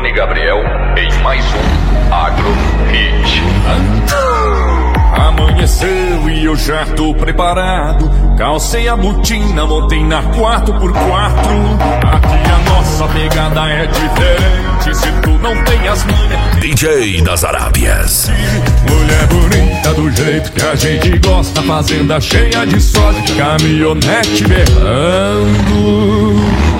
Johnny Gabriel em mais um Agro Hit. Amanheceu e eu já tô preparado. Calcei a botina, montei na 4x4. Aqui a nossa pegada é diferente. Se tu não tem as manhas, DJ das Arábias. mulher bonita do jeito que a gente gosta. Fazenda cheia de soja, caminhonete berrando.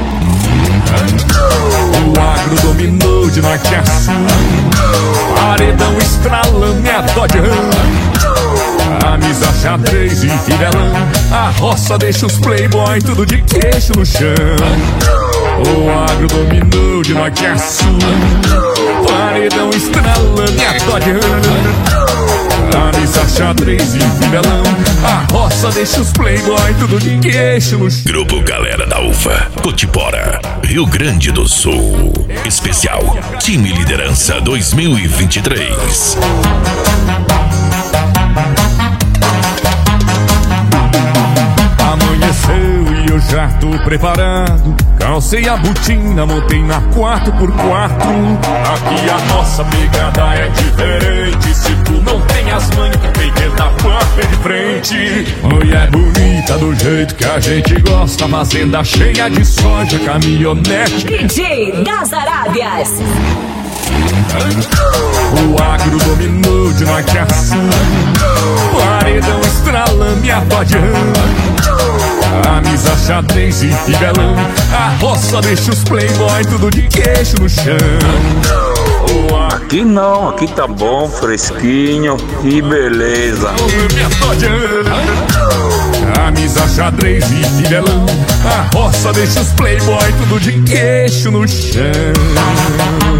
O agro dominou de norte a sul. Paredão estralando e a Dodge Ram. Camisa xadrez e fivelão. A roça deixa os playboy tudo de queixo no chão. O agro dominou de norte a sul. Paredão estralando e a Dodge Ram. Camisa xadrez e fivelão. A roça deixa os playboy tudo de queixo no chão. Grupo Galera da Uva, Cotipora, Rio Grande do Sul. Especial Time Liderança 2023. Amanheceu e eu já tô preparado. Calcei a botina, montei na 4x4. Aqui a nossa pegada é diferente. Se tu não tem as manhas, tem que dar pé de frente. Mulher bonita do jeito que a gente gosta. Fazenda cheia de soja, caminhonete. DJ das Arábias. O agro dominou de norte a sul. Paredão estralando e a Dodge Ram. Camisa xadrez e fivelão. A roça deixa os playboy tudo de queixo no chão. Aqui não, aqui tá bom, fresquinho e beleza. Camisa xadrez e fivelão. A roça deixa os playboy tudo de queixo no chão.